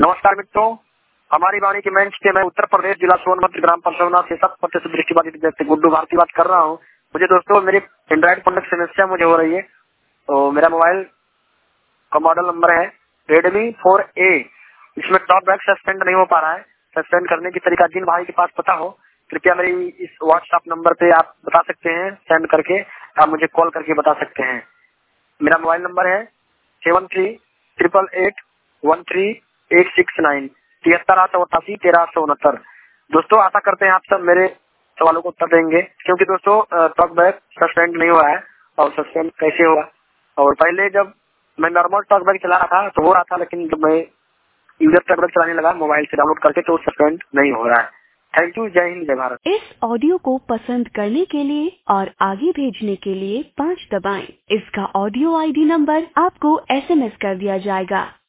नमस्कार मित्रों, हमारी वाणी की मंच के मैं उत्तर प्रदेश जिला सोनभद्र ग्राम परसौना से 100% दृष्टिबाधित व्यक्ति गुड्डू भारती बात कर रहा हूँ। मुझे दोस्तों मेरी एंड्रॉइड फोन की समस्या मुझे हो रही है। तो मेरा मोबाइल का मॉडल नंबर है Redmi 4A। इसमें टॉप बैक सस्पेंड नहीं हो पा रहा है। सस्पेंड करने की तरीका जिन भाई के पास पता हो कृपया मेरी इस व्हाट्सएप नंबर पे आप बता सकते हैं, सेंड करके आप मुझे कॉल करके बता सकते हैं। मेरा मोबाइल नंबर है 7388813869 738883 दोस्तों आशा करते हैं आप सब मेरे सवालों को उत्तर देंगे, क्योंकि दोस्तों टॉक बैक सस्पेंड नहीं हुआ है और सस्पेंड कैसे होगा। और पहले जब मैं नॉर्मल टॉक बैक चला रहा था तो हो रहा था, लेकिन जब मैं यूजर टॉक बैक चलाने लगा मोबाइल से डाउनलोड करके तो सस्पेंड नहीं हो रहा है। Thank you. जय हिंद, जय भारत। इस ऑडियो को पसंद करने के लिए और आगे भेजने के लिए 5 दबाएं। इसका ऑडियो ID नंबर आपको SMS कर दिया जाएगा।